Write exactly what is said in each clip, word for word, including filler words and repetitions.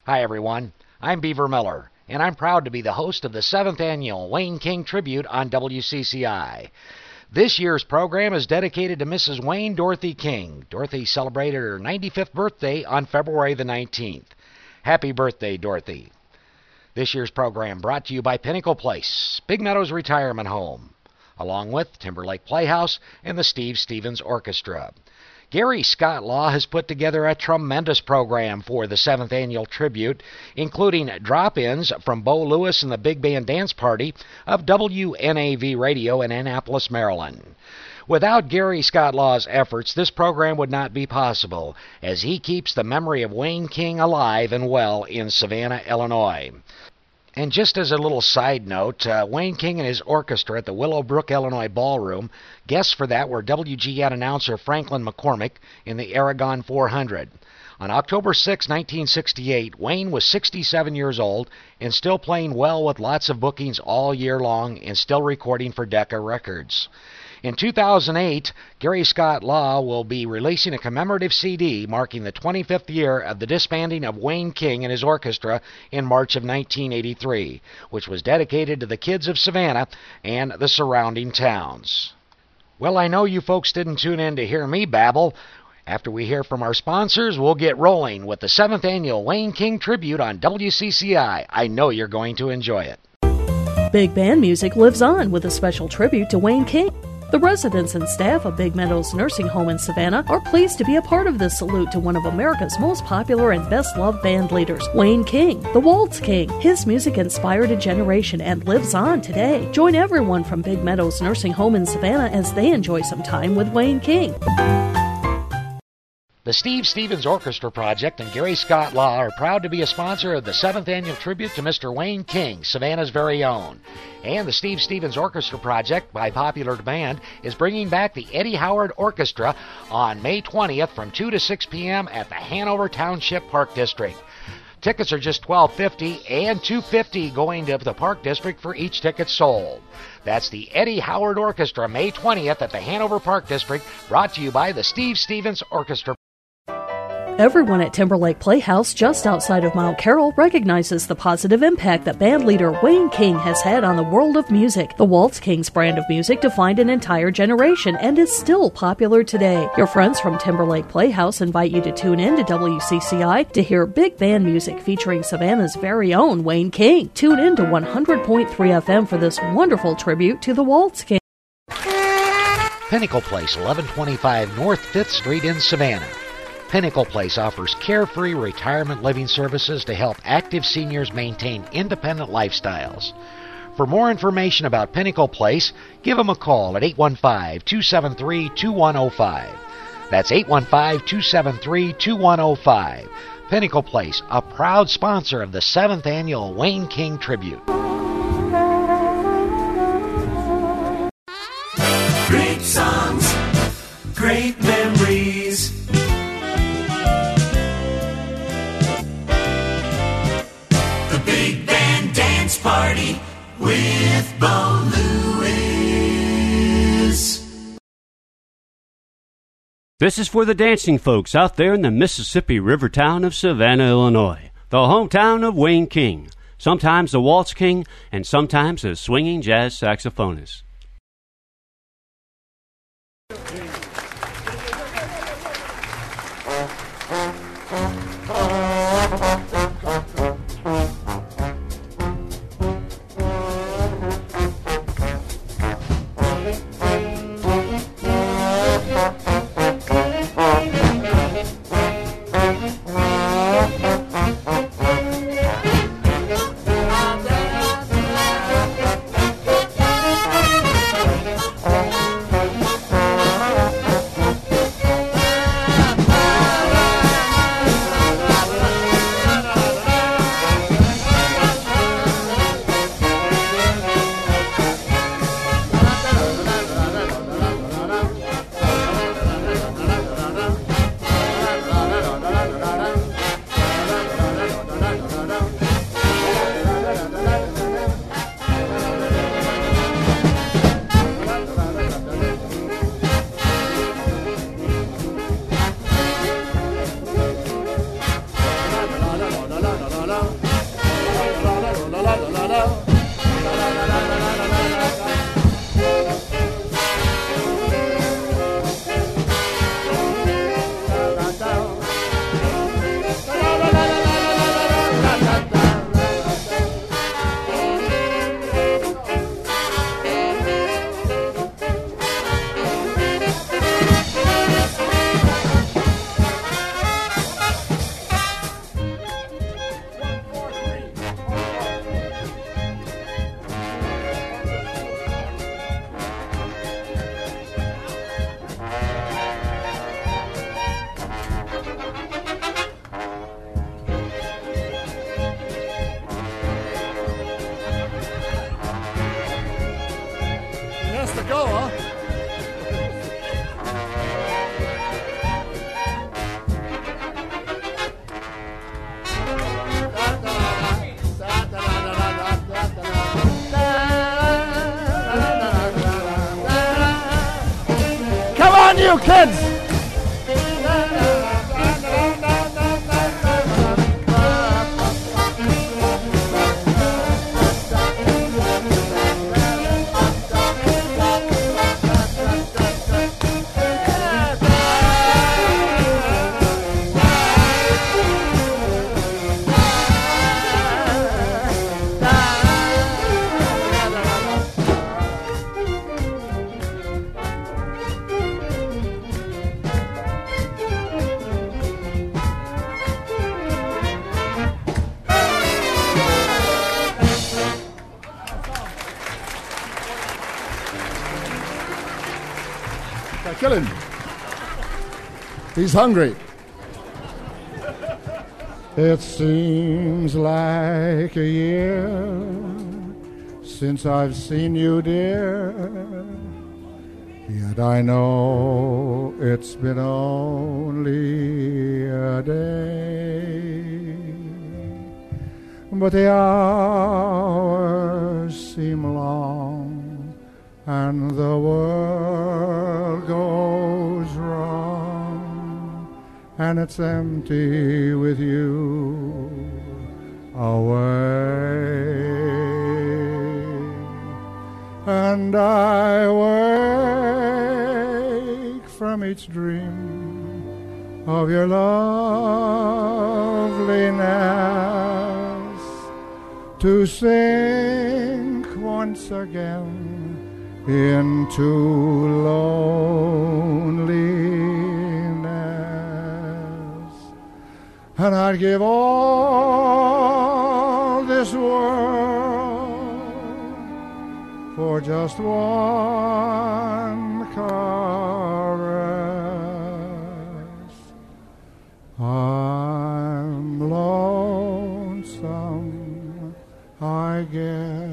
Hi everyone, I'm Beaver Miller, and I'm proud to be the host of the seventh Annual Wayne King Tribute on W C C I. This year's program is dedicated to Missus Wayne Dorothy King. Dorothy celebrated her ninety-fifth birthday on February the nineteenth. Happy birthday, Dorothy. This year's program brought to you by Pinnacle Place, Big Meadows Retirement Home, along with Timberlake Playhouse and the Steve Stevens Orchestra. Gary Scott Law has put together a tremendous program for the seventh Annual Tribute, including drop-ins from Bo Lewis and the Big Band Dance Party of W N A V Radio in Annapolis, Maryland. Without Gary Scott Law's efforts, this program would not be possible, as he keeps the memory of Wayne King alive and well in Savannah, Illinois. And just as a little side note, uh, Wayne King and his orchestra at the Willowbrook, Illinois Ballroom, guests for that were W G N announcer Franklin McCormick in the Aragon four hundred. On October sixth, nineteen sixty-eight, Wayne was sixty-seven years old and still playing well with lots of bookings all year long and still recording for Decca Records. In two thousand eight, Gary Scott Law will be releasing a commemorative C D marking the twenty-fifth year of the disbanding of Wayne King and his orchestra in March of nineteen eighty-three, which was dedicated to the kids of Savannah and the surrounding towns. Well, I know you folks didn't tune in to hear me babble. After we hear from our sponsors, we'll get rolling with the seventh Annual Wayne King Tribute on W C C I. I know you're going to enjoy it. Big Band Music lives on with a special tribute to Wayne King. The residents and staff of Big Meadows Nursing Home in Savannah are pleased to be a part of this salute to one of America's most popular and best-loved band leaders, Wayne King, the Waltz King. His music inspired a generation and lives on today. Join everyone from Big Meadows Nursing Home in Savannah as they enjoy some time with Wayne King. The Steve Stevens Orchestra Project and Gary Scott Law are proud to be a sponsor of the seventh Annual Tribute to Mister Wayne King, Savannah's very own. And the Steve Stevens Orchestra Project, by popular demand, is bringing back the Eddie Howard Orchestra on May twentieth from two to six p.m. at the Hanover Township Park District. Tickets are just twelve fifty and two fifty going to the Park District for each ticket sold. That's the Eddie Howard Orchestra, May twentieth at the Hanover Park District, brought to you by the Steve Stevens Orchestra. Everyone at Timberlake Playhouse, just outside of Mount Carroll, recognizes the positive impact that bandleader Wayne King has had on the world of music. The Waltz King's brand of music defined an entire generation and is still popular today. Your friends from Timberlake Playhouse invite you to tune in to W C C I to hear big band music featuring Savannah's very own Wayne King. Tune in to one hundred point three F M for this wonderful tribute to the Waltz King. Pinnacle Place, eleven twenty-five North fifth Street in Savannah. Pinnacle Place offers carefree retirement living services to help active seniors maintain independent lifestyles. For more information about Pinnacle Place, give them a call at eight one five, two seven three, two one zero five. That's eight one five, two seven three, two one zero five. Pinnacle Place, a proud sponsor of the seventh Annual Wayne King Tribute. Great songs, great memories. Big Band Dance Party with Bo Lewis. This is for the dancing folks out there in the Mississippi River town of Savannah, Illinois, the hometown of Wayne King, sometimes the Waltz King and sometimes the swinging jazz saxophonist. you, kids. Kill him. He's hungry. It seems like a year since I've seen you, dear. Yet I know it's been only a day. But the hours seem long, and the world goes wrong, and it's empty with you away. And I wake from each dream of your loveliness to sink once again into loneliness. And I'd give all this world for just one caress. I'm lonesome, I guess.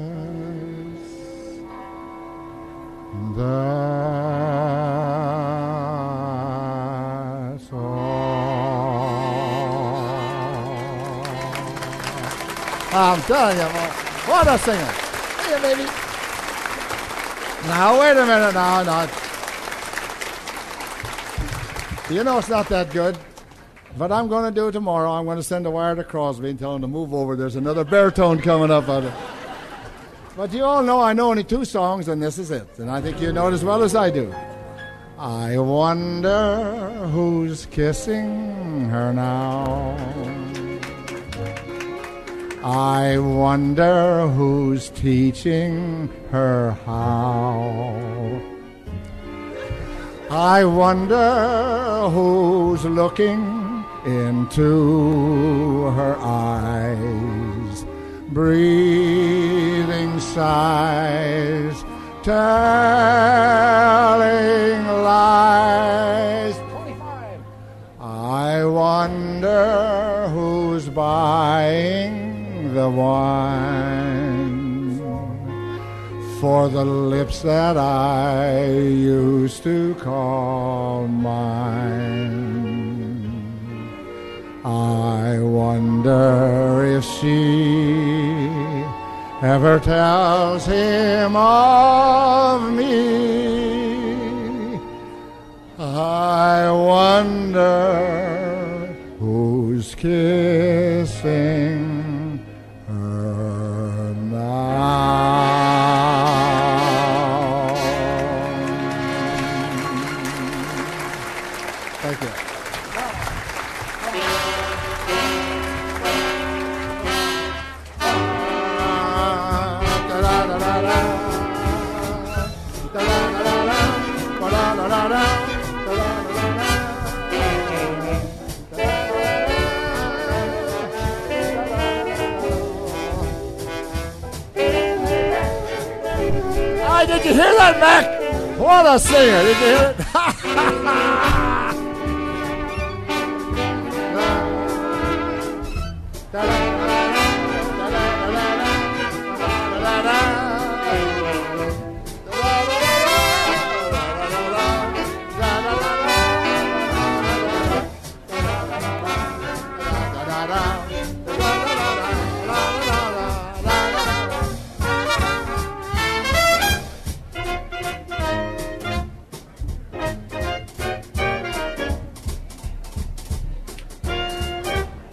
That's all. I'm telling you, man. What a singer. Hey, baby. Now, wait a minute. Now, now. You know it's not that good. But I'm going to do it tomorrow. I'm going to send a wire to Crosby and tell him to move over. There's another baritone coming up out of it. But you all know I know only two songs, and this is it. And I think you know it as well as I do. I wonder who's kissing her now. I wonder who's teaching her how. I wonder who's looking into her eyes, breathing sighs, telling lies. twenty-five. I wonder who's buying the wine for the lips that I used to call mine. I wonder if she ever tells him of me. I wonder who's kissing her now. Thank you. Hey, did you hear that, Mac? What a singer. Did you hear it?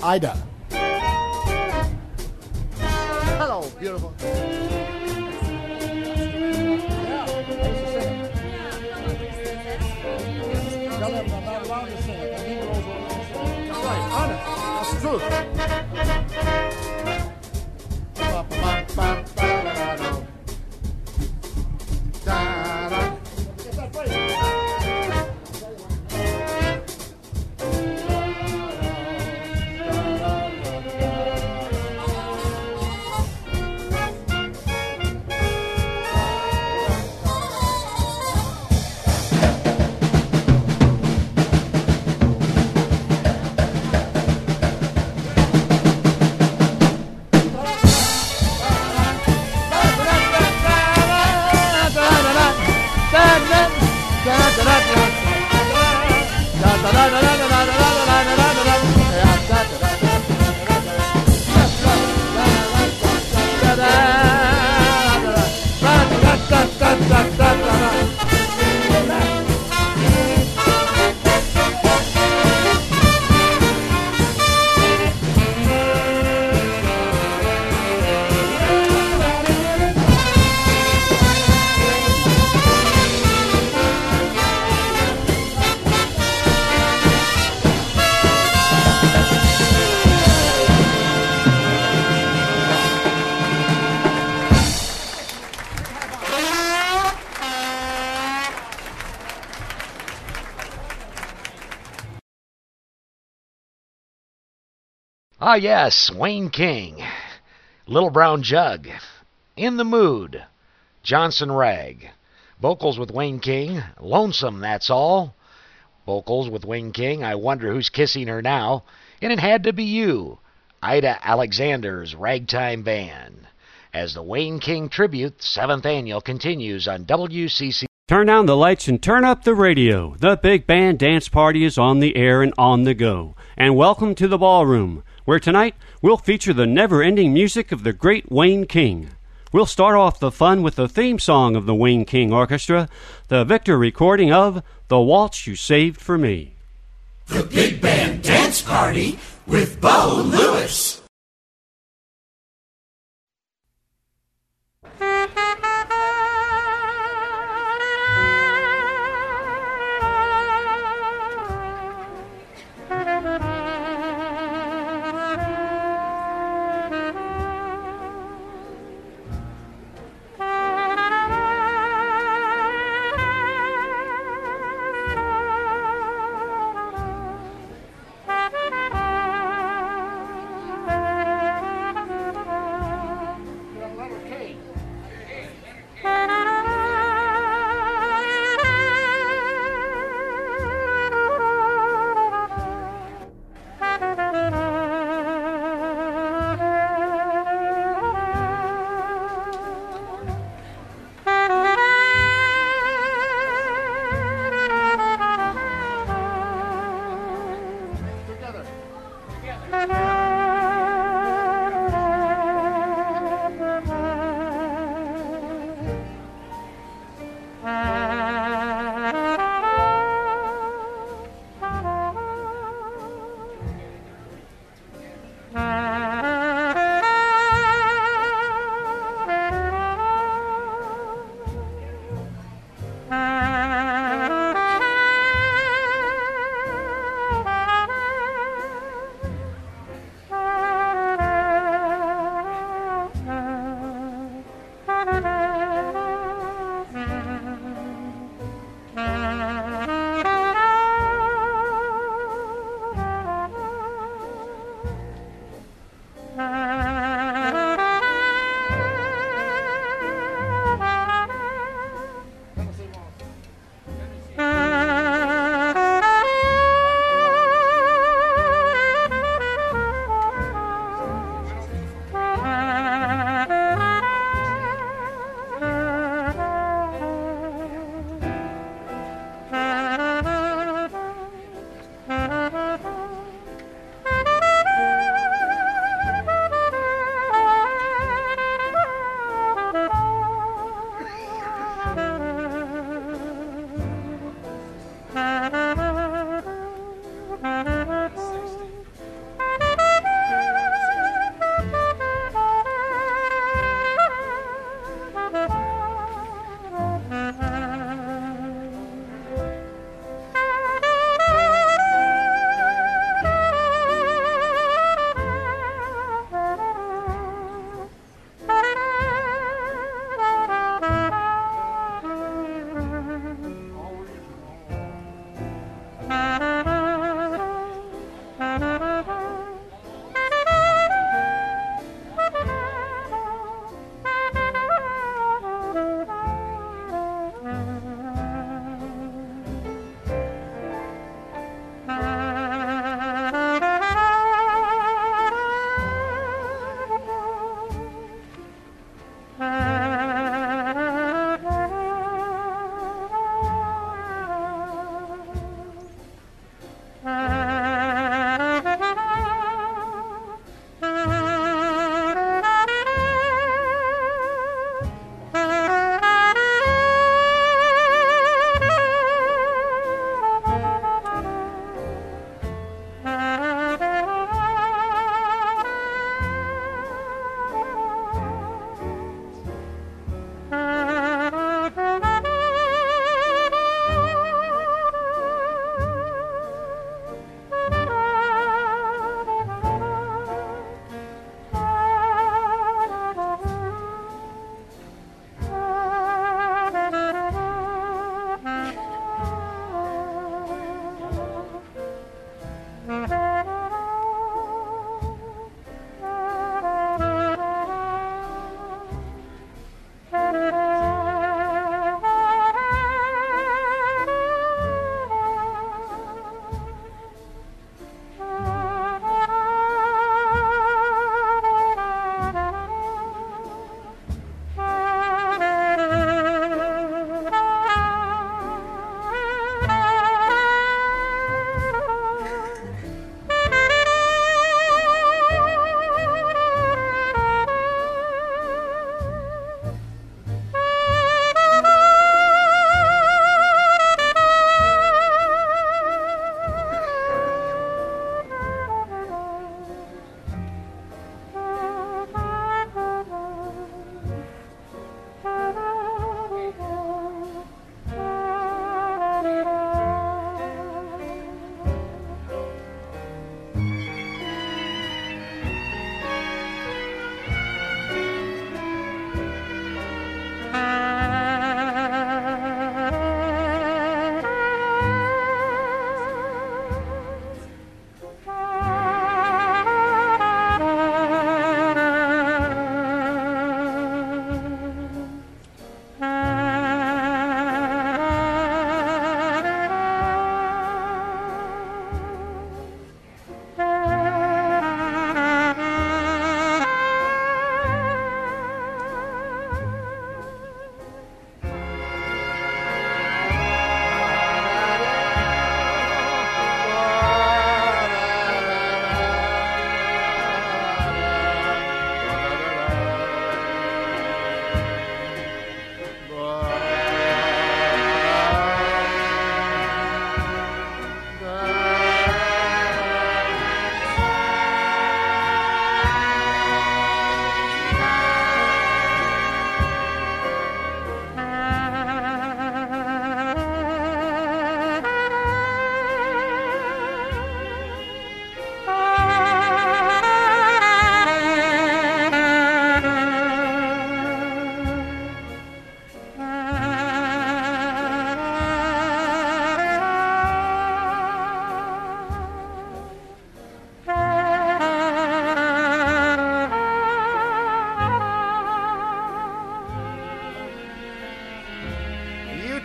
Ida. Hello, beautiful. That's right, honest. That's the truth. Get that phrase. Ah, yes, Wayne King, Little Brown Jug, In the Mood, Johnson Rag, vocals with Wayne King, Lonesome, That's All, vocals with Wayne King, I Wonder Who's Kissing Her Now, and It Had to Be You, Ida Alexander's Ragtime Band, as the Wayne King Tribute seventh Annual continues on W C C. Turn down the lights and turn up the radio. The Big Band Dance Party is on the air and on the go. And welcome to the ballroom, where tonight we'll feature the never-ending music of the great Wayne King. We'll start off the fun with the theme song of the Wayne King Orchestra, the Victor recording of The Waltz You Saved for Me. The Big Band Dance Party with Bo Lewis. Thank you.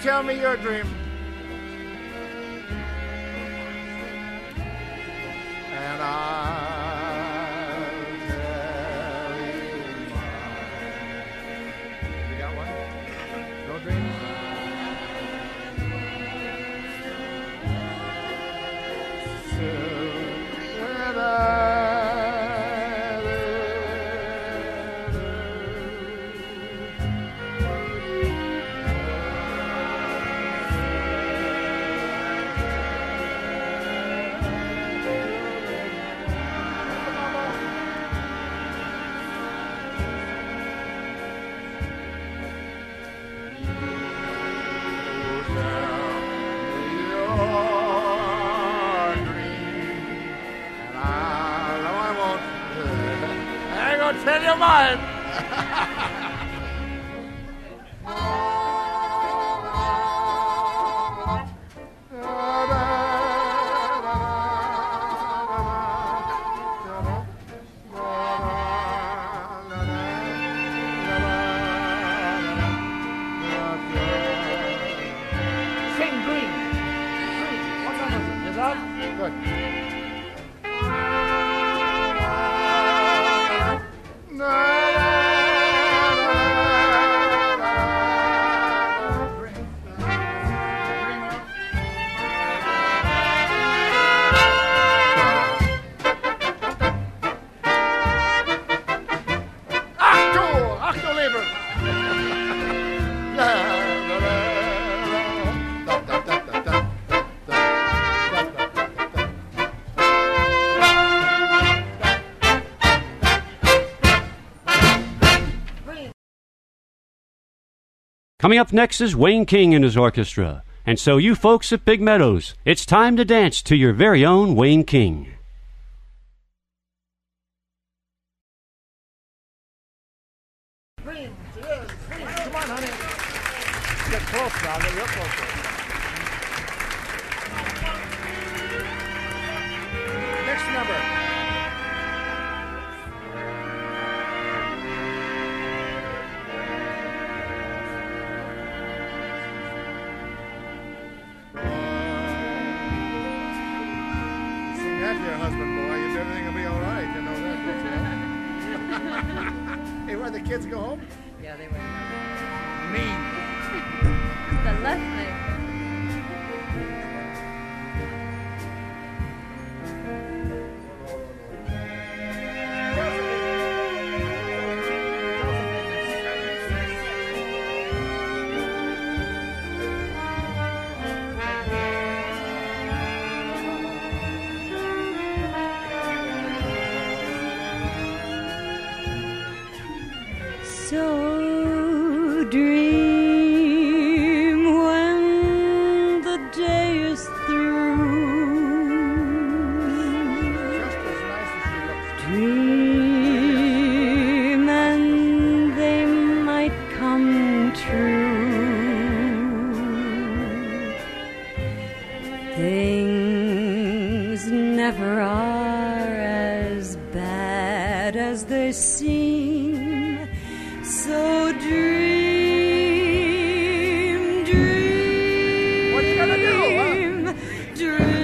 tell me your dream. And I'll tell you mine. You got one? No dreams? So, and I tell you mine. Sing green. Green. What number is it? Is that good? Coming up next is Wayne King and his orchestra. And so you folks at Big Meadows, it's time to dance to your very own Wayne King. Green, yes, green. Come on, honey. Get close now, get real close. Next number. Your husband, boy, everything will be all right. You know that. Hey, where the kids go home? Yeah, they went. Mean. The left leg. So dream when the day is through. Just as nice as she looks. Dream and they might come true. Things never are as bad as they seem. So dream, dream, What you gonna do, huh? dream.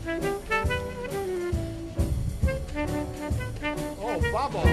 Oh, Bubble.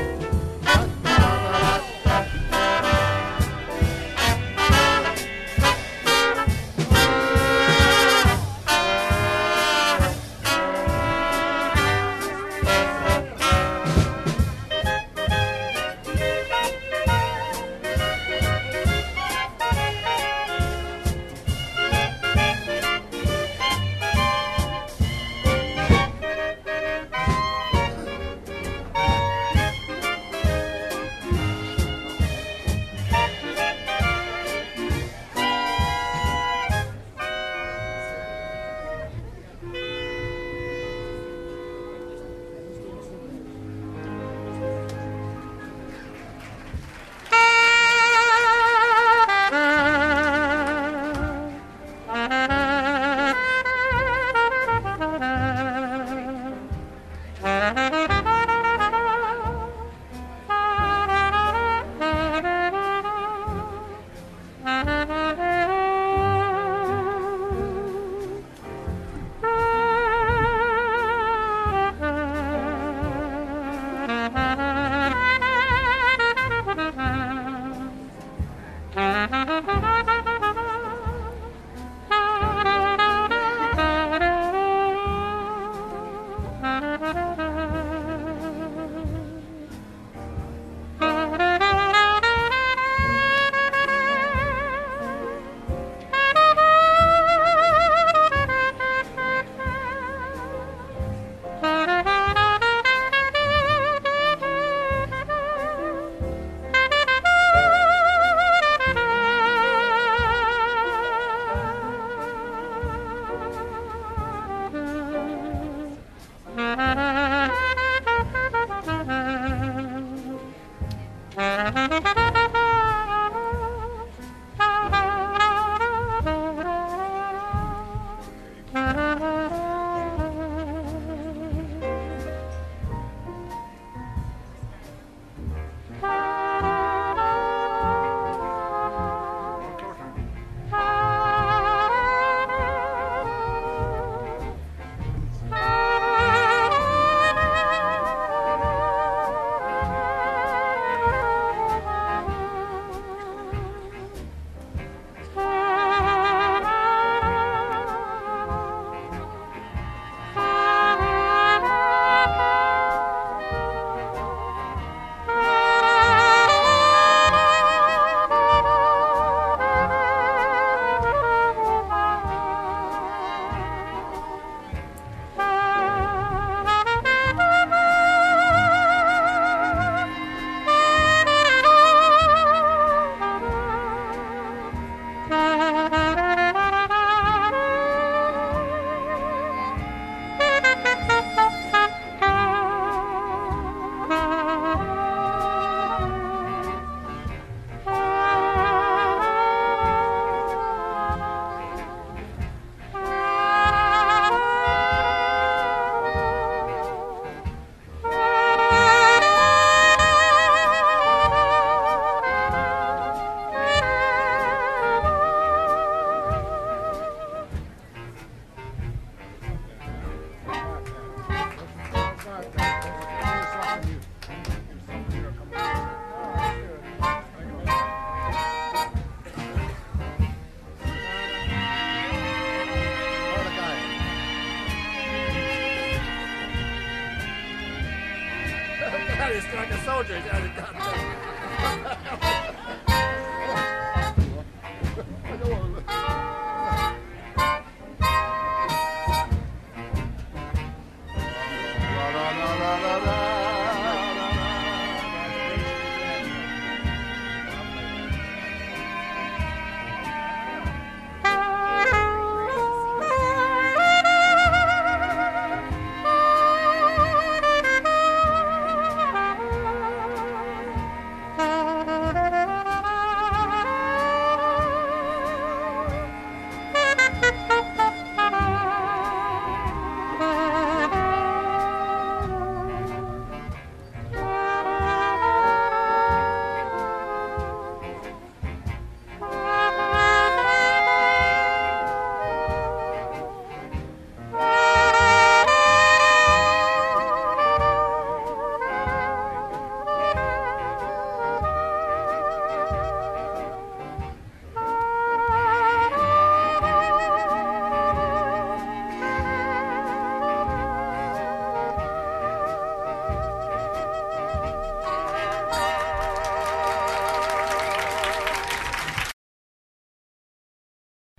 He's like a soldier.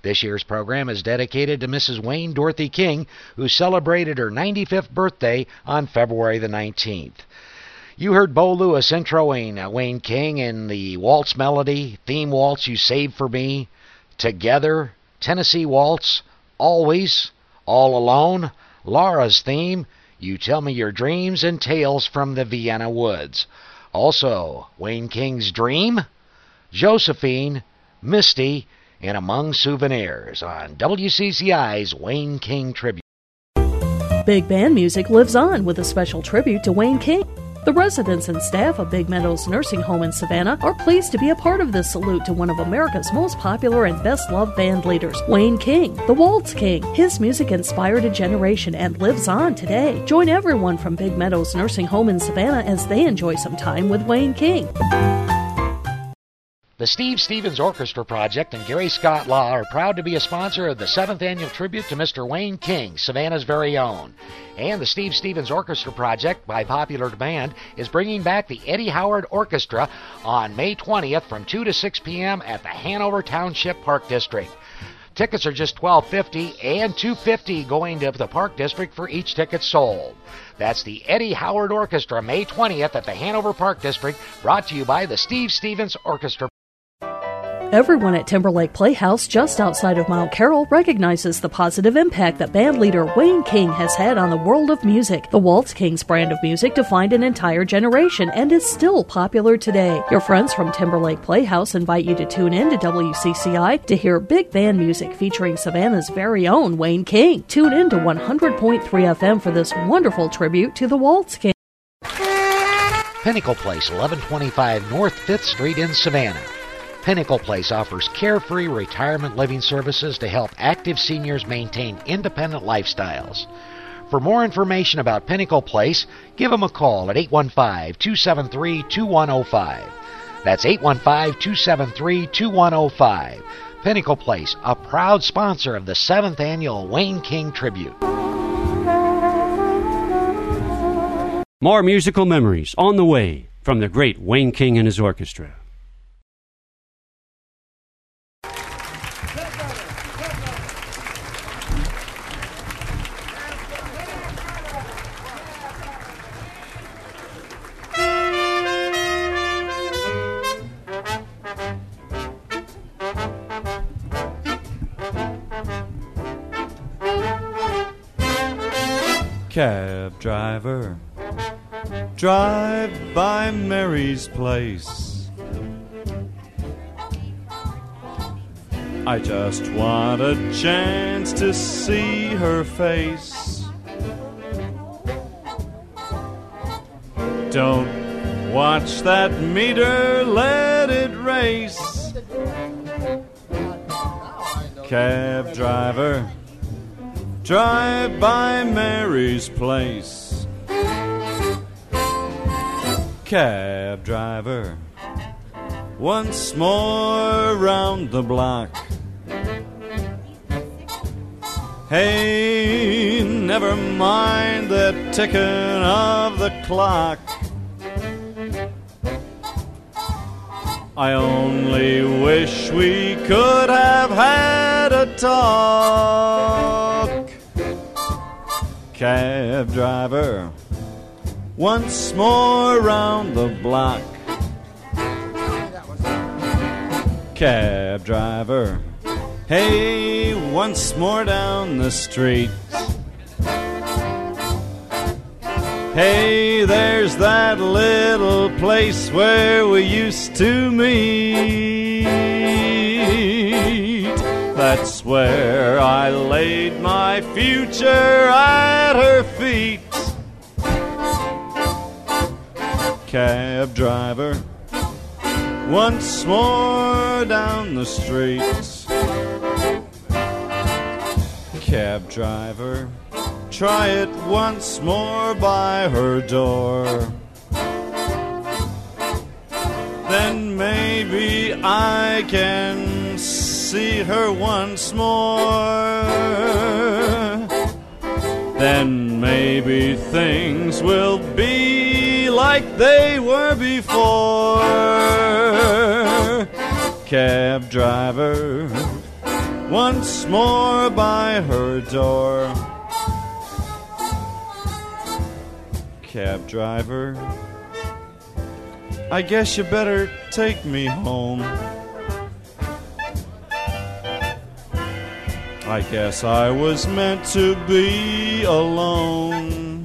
This year's program is dedicated to Missus Wayne Dorothy King, who celebrated her ninety-fifth birthday on February the nineteenth. You heard Bo Lewis introing uh, Wayne King in the waltz melody, theme waltz, You Saved For Me, Together, Tennessee Waltz, Always, All Alone, Laura's theme, You Tell Me Your Dreams, and Tales from the Vienna Woods. Also, Wayne King's Dream, Josephine, Misty, and Among Souvenirs on W C C I's Wayne King Tribute. Big Band Music lives on with a special tribute to Wayne King. The residents and staff of Big Meadows Nursing Home in Savannah are pleased to be a part of this salute to one of America's most popular and best-loved band leaders, Wayne King, the Waltz King. His music inspired a generation and lives on today. Join everyone from Big Meadows Nursing Home in Savannah as they enjoy some time with Wayne King. The Steve Stevens Orchestra Project and Gary Scott Law are proud to be a sponsor of the seventh Annual Tribute to Mister Wayne King, Savannah's very own. And the Steve Stevens Orchestra Project, by popular demand, is bringing back the Eddie Howard Orchestra on May twentieth from two to six p.m. at the Hanover Township Park District. Tickets are just twelve fifty and two fifty going to the Park District for each ticket sold. That's the Eddie Howard Orchestra, May twentieth at the Hanover Park District, brought to you by the Steve Stevens Orchestra. Everyone at Timberlake Playhouse, just outside of Mount Carroll, recognizes the positive impact that band leader Wayne King has had on the world of music. The Waltz King's brand of music defined an entire generation and is still popular today. Your friends from Timberlake Playhouse invite you to tune in to W C C I to hear big band music featuring Savannah's very own Wayne King. Tune in to one hundred point three F M for this wonderful tribute to the Waltz King. Pinnacle Place, eleven twenty-five North fifth Street in Savannah. Pinnacle Place offers carefree retirement living services to help active seniors maintain independent lifestyles. For more information about Pinnacle Place, give them a call at eight one five, two seven three, two one zero five. That's eight one five, two seven three, two one zero five. Pinnacle Place, a proud sponsor of the seventh Annual Wayne King Tribute. More musical memories on the way from the great Wayne King and his orchestra. Cab driver, drive by Mary's place. I just want a chance to see her face. Don't watch that meter, let it race. Cab driver, drive by Mary's place. Cab driver, once more round the block. Hey, never mind the ticking of the clock. I only wish we could have had a talk. Cab driver, once more round the block. Cab driver, hey, once more down the street. Hey, there's that little place where we used to meet. That's where I laid my future at her feet. Cab driver, once more down the street. Cab driver, try it once more by her door. Then maybe I can see her once more. Then maybe things will be like they were before. Cab driver, once more by her door. Cab driver, I guess you better take me home. I guess I was meant to be alone.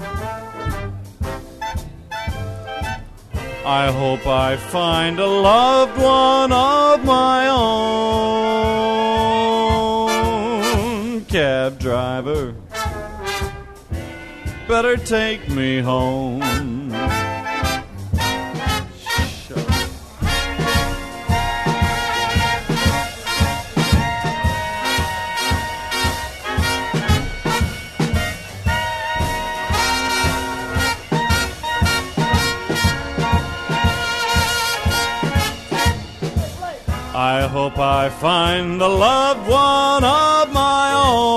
I hope I find a loved one of my own. Cab driver, better take me home. I hope I find a loved one of my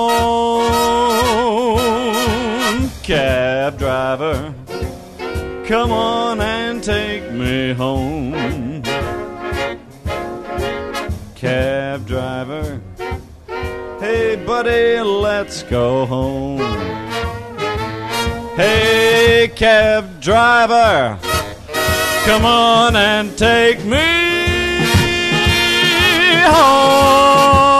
own. Cab driver, come on and take me home. Cab driver, hey buddy, let's go home. Hey cab driver, come on and take me home.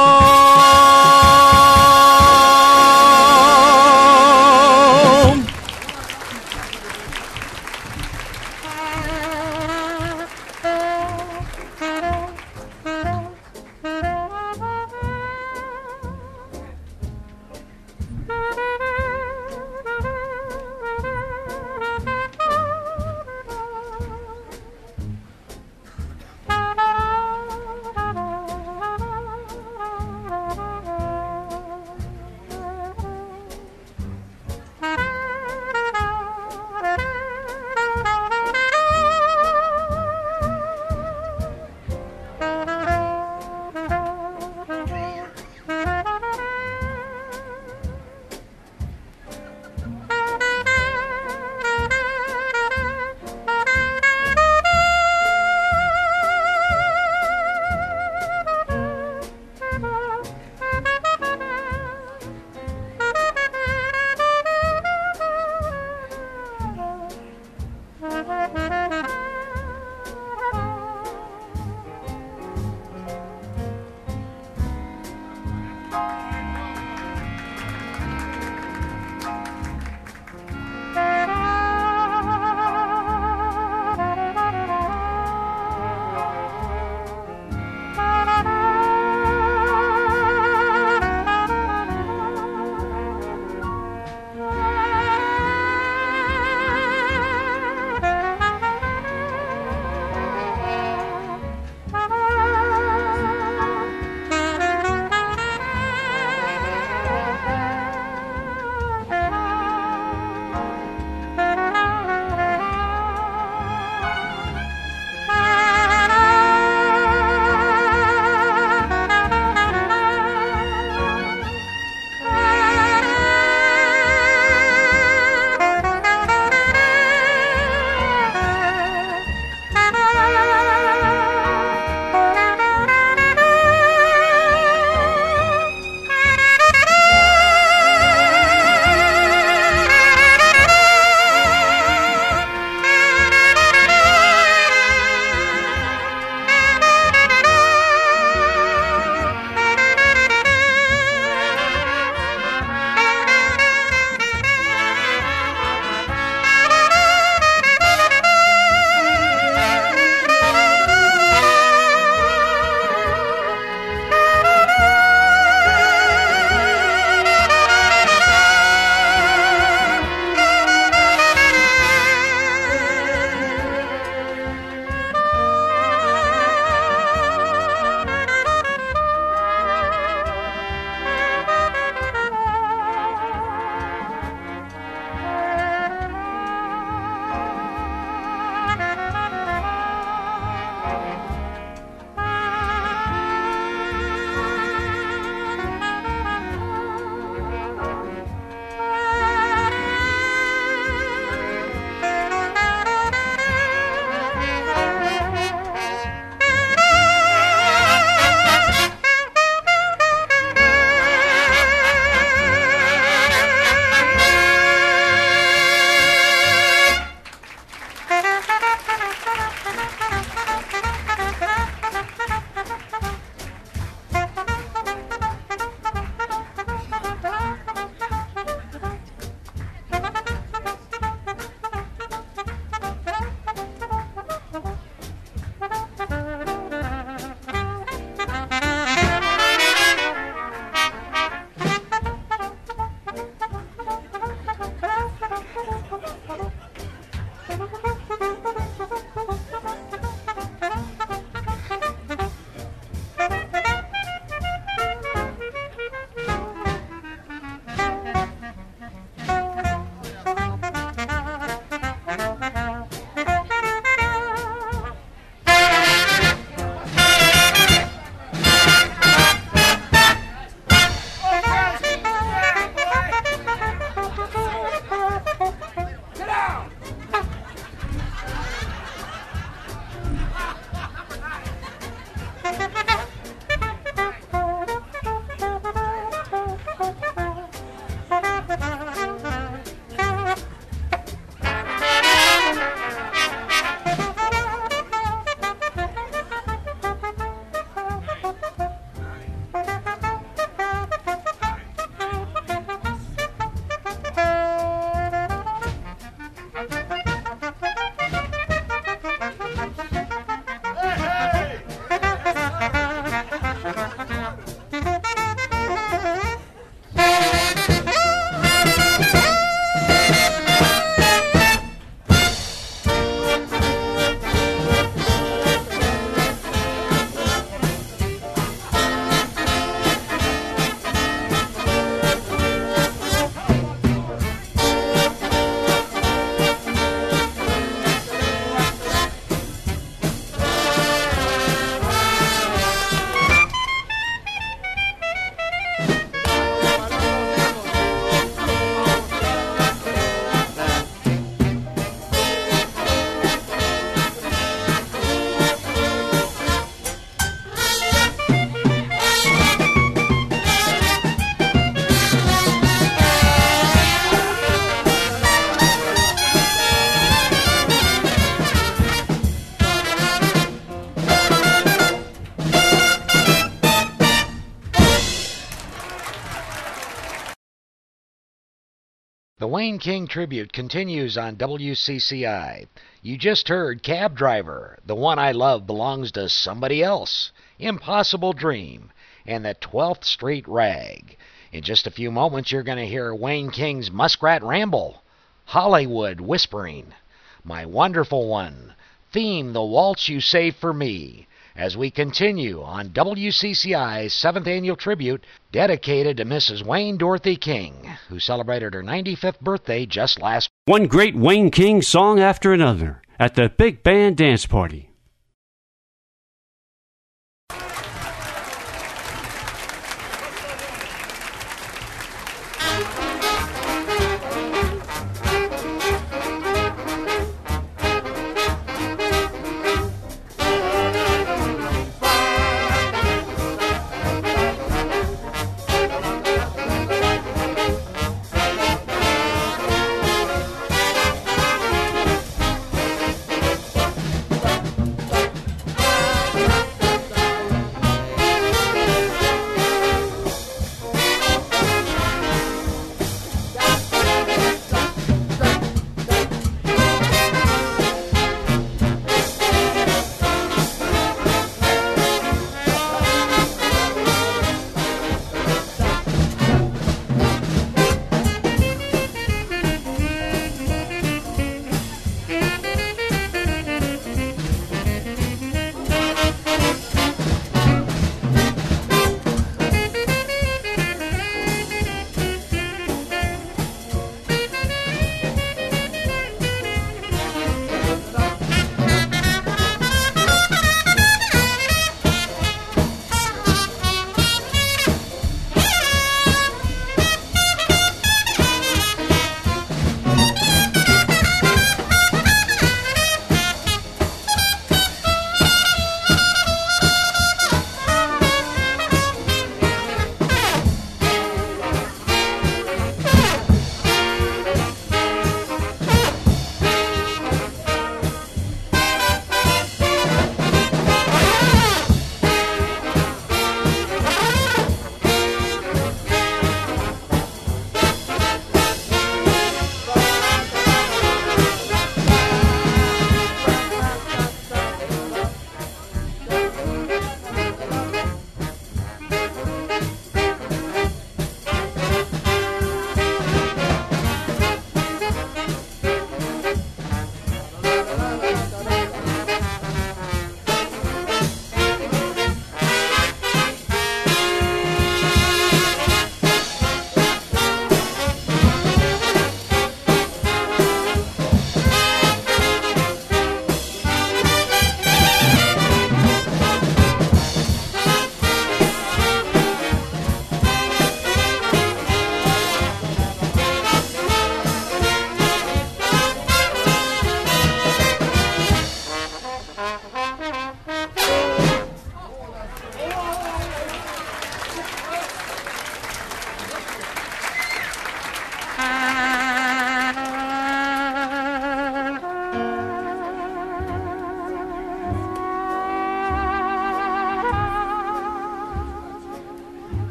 The Wayne King Tribute continues on W C C I. You just heard Cab Driver, The One I Love Belongs to Somebody Else, Impossible Dream, and the twelfth Street Rag. In just a few moments, you're going to hear Wayne King's Muskrat Ramble, Hollywood Whispering, My Wonderful One, theme The Waltz You Saved for Me, as we continue on W C C I's seventh Annual Tribute dedicated to Missus Wayne Dorothy King, who celebrated her ninety-fifth birthday just last week. One great Wayne King song after another at the Big Band Dance Party.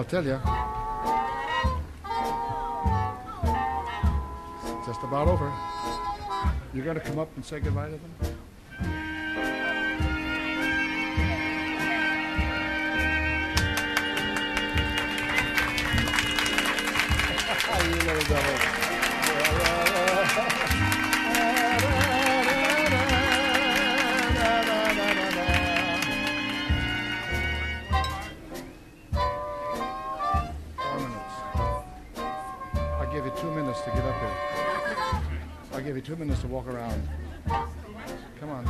tell you. It's just about over. You're going to come up and say goodbye to them? You little devil. I'll give you two minutes to get up here. I'll give you two minutes to walk around. Come on.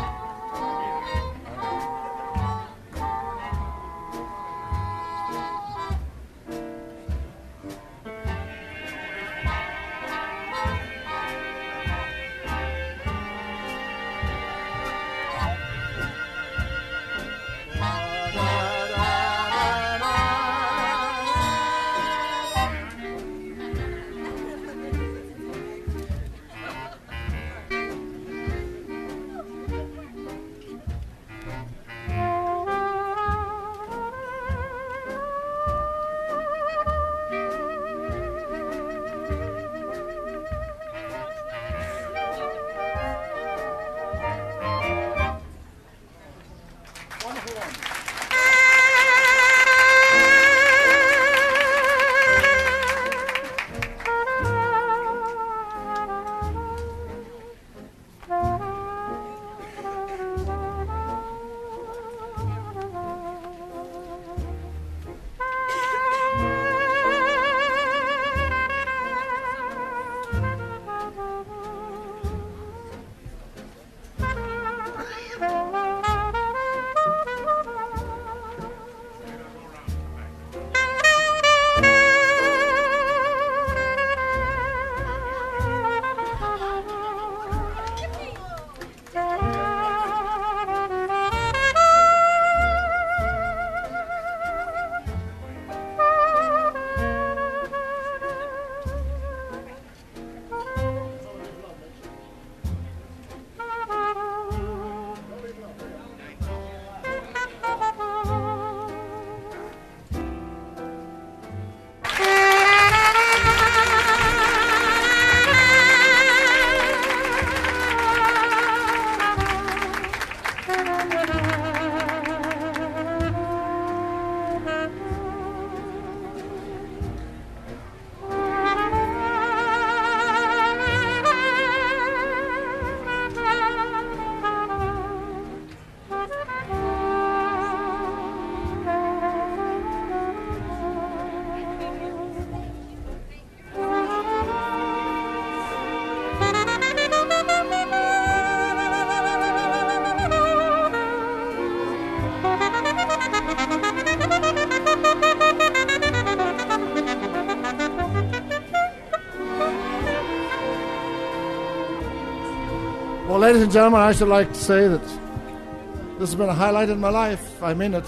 Well, ladies and gentlemen, I should like to say that this has been a highlight in my life. I mean it.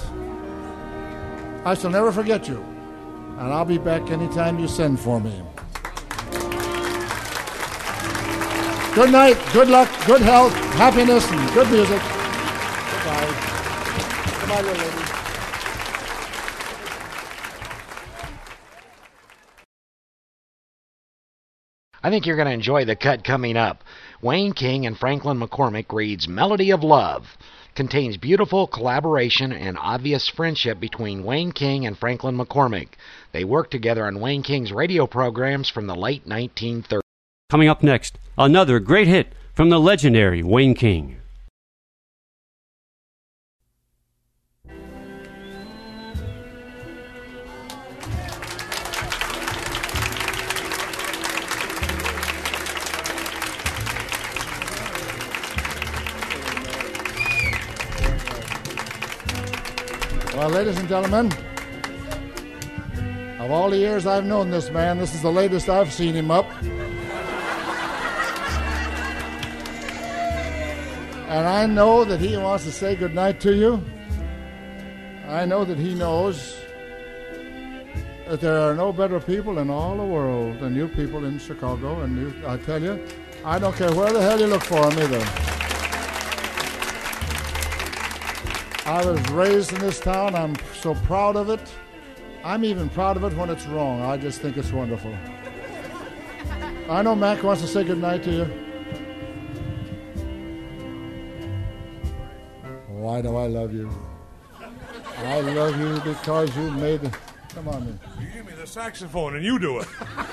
I shall never forget you, and I'll be back anytime you send for me. Good night, good luck, good health, happiness, and good music. Goodbye. Goodbye, little lady. I think you're going to enjoy the cut coming up. Wayne King and Franklin McCormick reads Melody of Love. Contains beautiful collaboration and obvious friendship between Wayne King and Franklin McCormick. They worked together on Wayne King's radio programs from the late nineteen thirties. Coming up next, another great hit from the legendary Wayne King. Well, ladies and gentlemen, of all the years I've known this man, this is the latest I've seen him up. And I know that he wants to say goodnight to you. I know that he knows that there are no better people in all the world than you people in Chicago. And you, I tell you, I don't care where the hell you look for him either. I was raised in this town. I'm so proud of it. I'm even proud of it when it's wrong. I just think it's wonderful. I know Mac wants to say goodnight to you. Why do I love you? I love you because you made it. Come on, man. You give me the saxophone and you do it.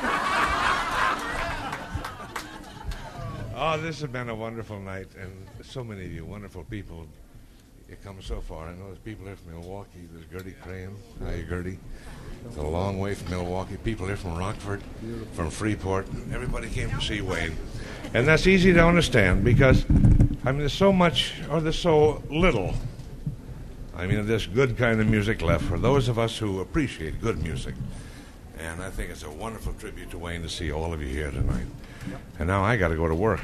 Oh, this has been a wonderful night, and so many of you wonderful people. You come so far. I know there's people here from Milwaukee. There's Gertie Crane. Hi, Gertie. It's a long way from Milwaukee. People here from Rockford, from Freeport. Everybody came to see Wayne. And that's easy to understand because, I mean, there's so much, or there's so little, I mean, of this good kind of music left for those of us who appreciate good music. And I think it's a wonderful tribute to Wayne to see all of you here tonight. And now I got to go to work.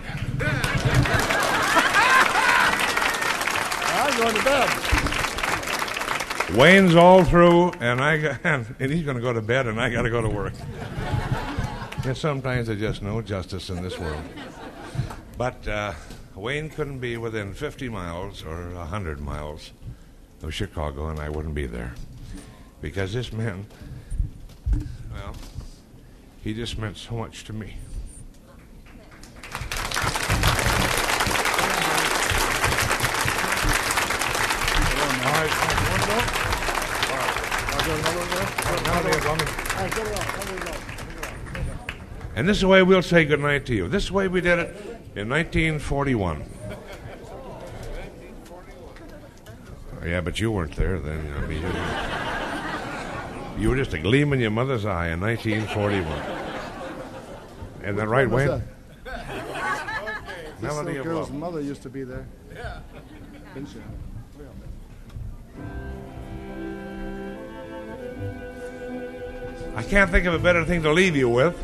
I'm going to bed. Wayne's all through, and I got, and he's going to go to bed, and I got to go to work. And sometimes there's just no justice in this world. But uh, Wayne couldn't be within fifty miles or one hundred miles of Chicago, and I wouldn't be there. Because this man, well, he just meant so much to me. And this is the way we'll say goodnight to you. This is the way we did it in nineteen forty-one. Yeah, but you weren't there then. I mean, you, you were just a gleam in your mother's eye in nineteen forty-one. And then right, Wayne? This little girl's mother used to be there. Yeah. Didn't she? I can't think of a better thing to leave you with.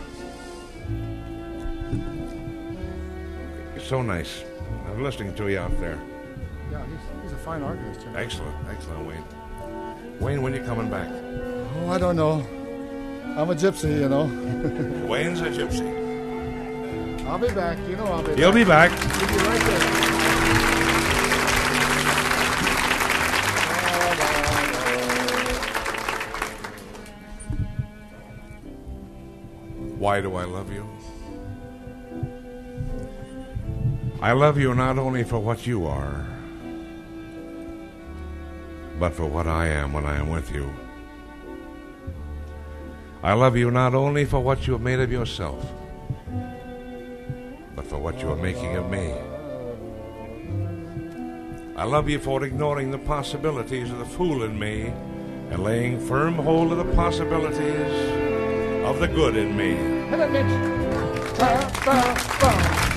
It's so nice. I'm listening to you out there. Yeah, he's, he's a fine organist. You know? Excellent, excellent, Wayne. Wayne, when you coming back? Oh, I don't know. I'm a gypsy, you know. Wayne's a gypsy. I'll be back. You know I'll be He'll back. be back. He'll be right there. Why do I love you? I love you not only for what you are, but for what I am when I am with you. I love you not only for what you have made of yourself, but for what you are making of me. I love you for ignoring the possibilities of the fool in me and laying firm hold of the possibilities of the good in me. Hit it, Mitch. Ba, ba, ba.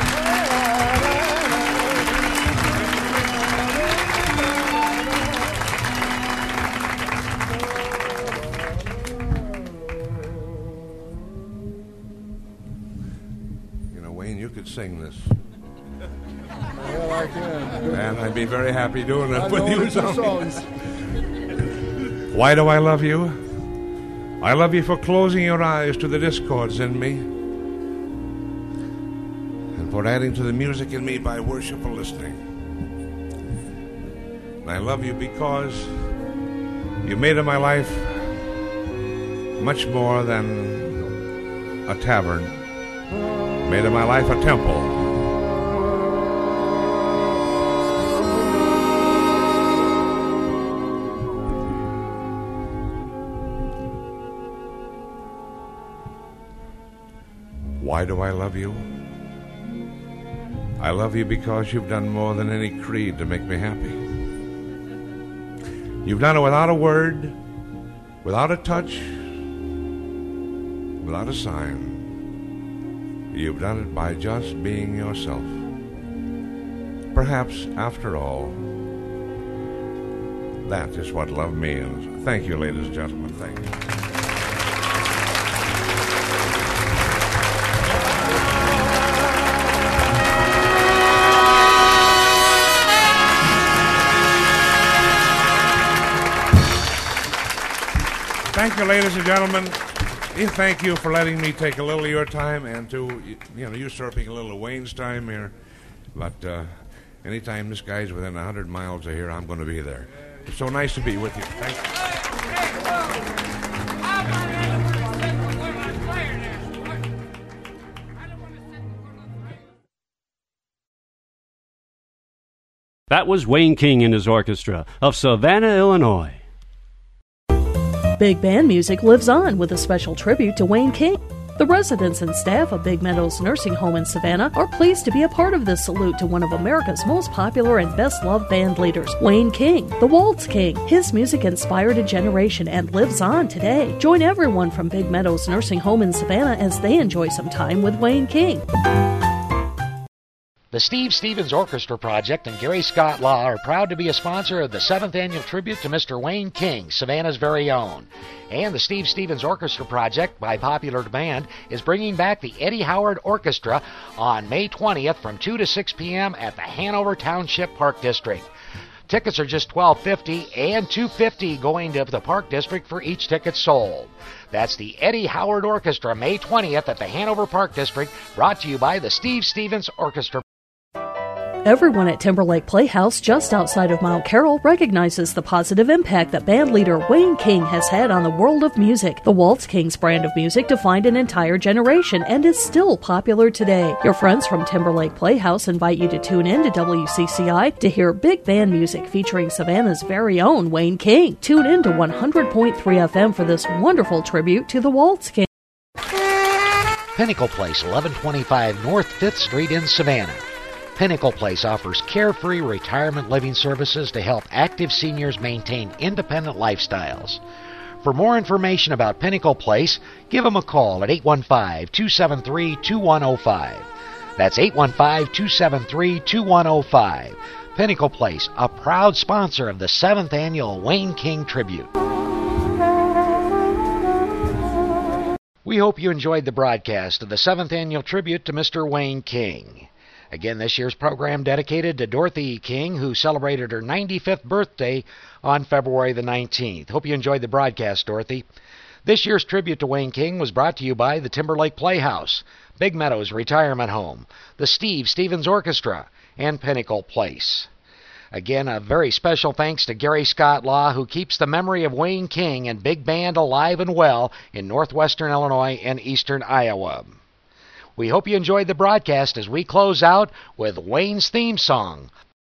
You know, Wayne, you could sing this. Well, I can. And I'd be very happy doing it I with know you. it's the songs. Why do I love you? I love you for closing your eyes to the discords in me and for adding to the music in me by worshipful listening. And I love you because you made of my life much more than a tavern, made of my life a temple. Why do I love you? I love you because you've done more than any creed to make me happy. You've done it without a word, without a touch, without a sign. You've done it by just being yourself. Perhaps, after all, that is what love means. Thank you, ladies and gentlemen. Thank you. Thank you, ladies and gentlemen. Thank you for letting me take a little of your time and to, you know, usurping a little of Wayne's time here. But uh, anytime this guy's within one hundred miles of here, I'm going to be there. It's so nice to be with you. Thank you. That was Wayne King and his orchestra of Savannah, Illinois. Big Band Music lives on with a special tribute to Wayne King. The residents and staff of Big Meadows Nursing Home in Savannah are pleased to be a part of this salute to one of America's most popular and best-loved band leaders, Wayne King, the Waltz King. His music inspired a generation and lives on today. Join everyone from Big Meadows Nursing Home in Savannah as they enjoy some time with Wayne King. The Steve Stevens Orchestra Project and Gary Scott Law are proud to be a sponsor of the seventh Annual Tribute to Mister Wayne King, Savannah's very own. And the Steve Stevens Orchestra Project, by popular demand, is bringing back the Eddie Howard Orchestra on May twentieth from two to six p.m. at the Hanover Township Park District. Tickets are just twelve fifty and two fifty going to the Park District for each ticket sold. That's the Eddie Howard Orchestra, May twentieth at the Hanover Park District, brought to you by the Steve Stevens Orchestra. Everyone at Timberlake Playhouse, just outside of Mount Carroll, recognizes the positive impact that bandleader Wayne King has had on the world of music. The Waltz King's brand of music defined an entire generation and is still popular today. Your friends from Timberlake Playhouse invite you to tune in to W C C I to hear big band music featuring Savannah's very own Wayne King. Tune in to one hundred point three F M for this wonderful tribute to the Waltz King. Pinnacle Place, eleven twenty-five North fifth Street in Savannah. Pinnacle Place offers carefree retirement living services to help active seniors maintain independent lifestyles. For more information about Pinnacle Place, give them a call at eight one five, two seven three, two one zero five. That's eight one five, two seven three, two one zero five. Pinnacle Place, a proud sponsor of the seventh Annual Wayne King Tribute. We hope you enjoyed the broadcast of the seventh Annual Tribute to Mister Wayne King. Again, this year's program dedicated to Dorothy King, who celebrated her ninety-fifth birthday on February the nineteenth. Hope you enjoyed the broadcast, Dorothy. This year's tribute to Wayne King was brought to you by the Timberlake Playhouse, Big Meadows Retirement Home, the Steve Stevens Orchestra, and Pinnacle Place. Again, a very special thanks to Gary Scott Law, who keeps the memory of Wayne King and Big Band alive and well in northwestern Illinois and eastern Iowa. We hope you enjoyed the broadcast as we close out with Wayne's theme song.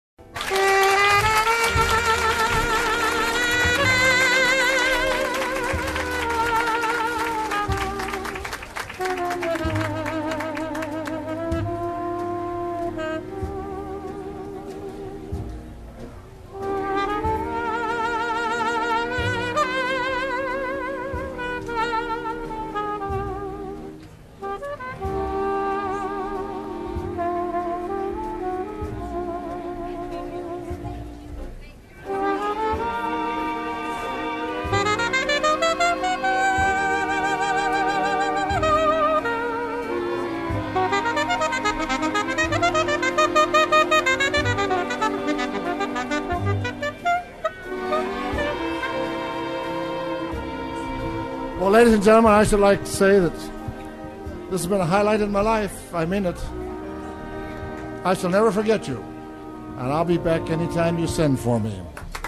Well, ladies and gentlemen, I should like to say that this has been a highlight in my life. I mean it. I shall never forget you, and I'll be back anytime you send for me.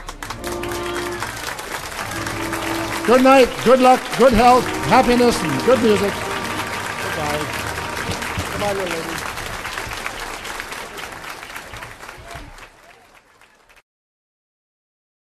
Good night, good luck, good health, happiness, and good music. Goodbye. Goodbye, little lady.